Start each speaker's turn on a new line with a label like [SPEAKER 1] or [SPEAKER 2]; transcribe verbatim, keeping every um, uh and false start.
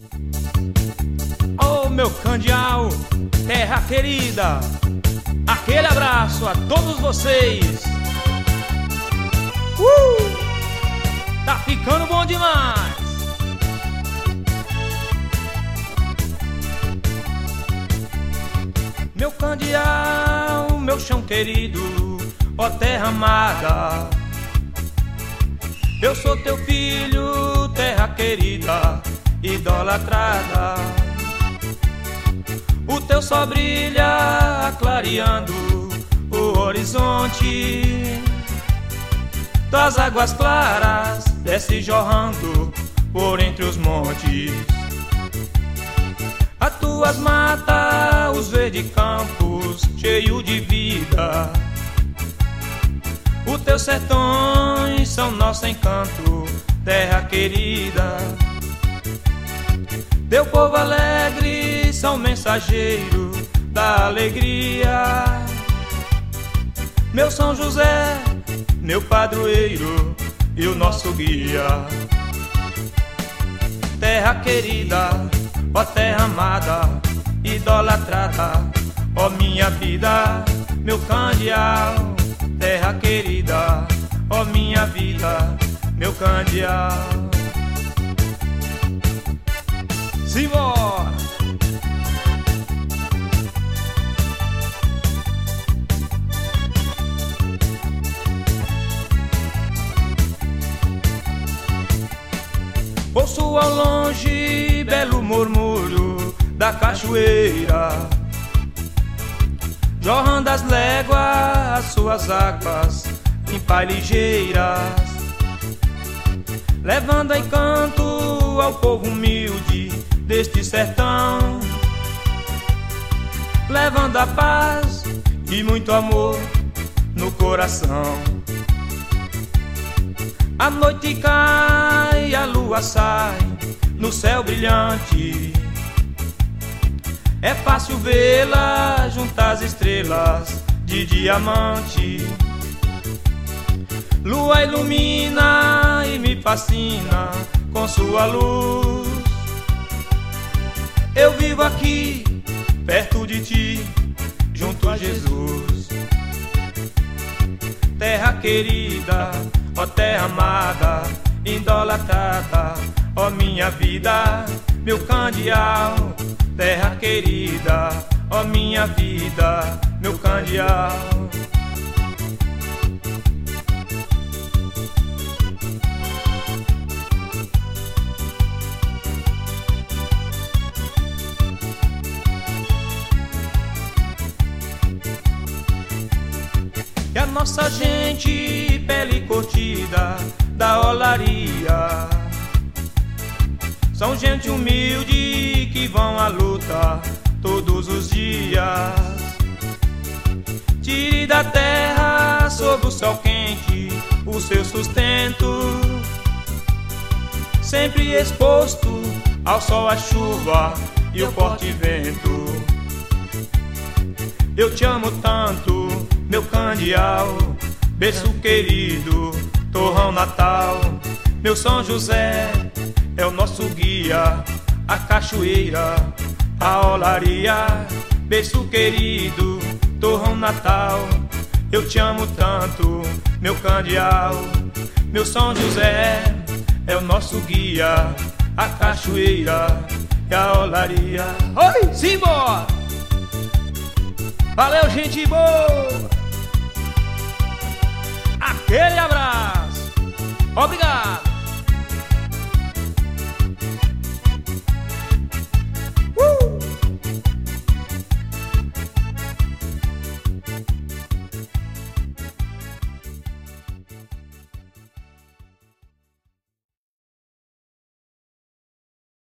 [SPEAKER 1] Oh, meu candeal, terra querida, aquele abraço a todos vocês. Uh! Tá ficando bom demais. Meu candeal, meu chão querido, ó terra amada, eu sou teu filho, terra querida, idolatrada. O teu sol brilha, clareando o horizonte. Das águas claras, desce jorrando por entre os montes. As tuas matas, os verdes campos, cheio de vida. Os teus sertões são nosso encanto, terra querida. Teu povo alegre são mensageiro da alegria. Meu São José, meu padroeiro e o nosso guia. Terra querida, ó terra amada, idolatrada, ó minha vida, meu candeal. Terra querida, ó minha vida, meu candeal. Simbora! Ouço ao longe belo murmúrio da cachoeira, jorrando as léguas as suas águas limpas e ligeiras, levando encanto ao povo humilde deste sertão, levando a paz e muito amor no coração. A noite cai, a lua sai no céu brilhante. É fácil vê-la junto às estrelas de diamante. Lua ilumina e me fascina com sua luz. Eu vivo aqui, perto de ti, junto a Jesus. Terra querida, ó terra amada, idolatrada, ó minha vida, meu candeal. Terra querida, ó minha vida, meu candeal. E a nossa gente, pele curtida da olaria, são gente humilde que vão à luta todos os dias. Tire da terra sob o sol quente o seu sustento, sempre exposto ao sol, à chuva e ao forte vento. Eu te amo tanto, meu candeal, berço querido, torrão natal. Meu São José é o nosso guia, a cachoeira, a olaria. Berço querido, torrão natal, eu te amo tanto, meu candeal. Meu São José é o nosso guia, a cachoeira e a olaria. Oi, simbora! Valeu, gente boa! Aquele abraço! Obrigado!